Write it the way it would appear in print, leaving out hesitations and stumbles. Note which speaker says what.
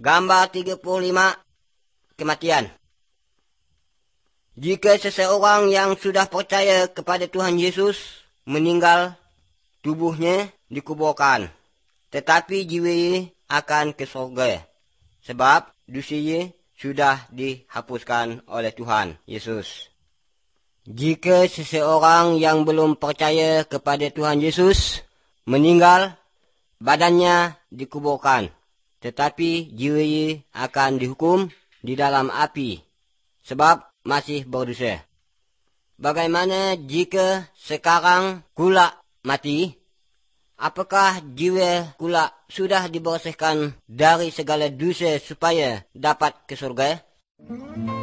Speaker 1: Gambar 35, kematian. Jika seseorang yang sudah percaya kepada Tuhan Yesus meninggal, tubuhnya dikuburkan, tetapi jiwanya akan ke surga, sebab dosanya sudah dihapuskan oleh Tuhan Yesus. Jika seseorang yang belum percaya kepada Tuhan Yesus meninggal, badannya dikuburkan, tetapi jiwanya akan dihukum di dalam api, sebab masih berdosa. Bagaimana jika sekarang kulak mati? Apakah jiwa kulak sudah dibersihkan dari segala dosa supaya dapat ke surga?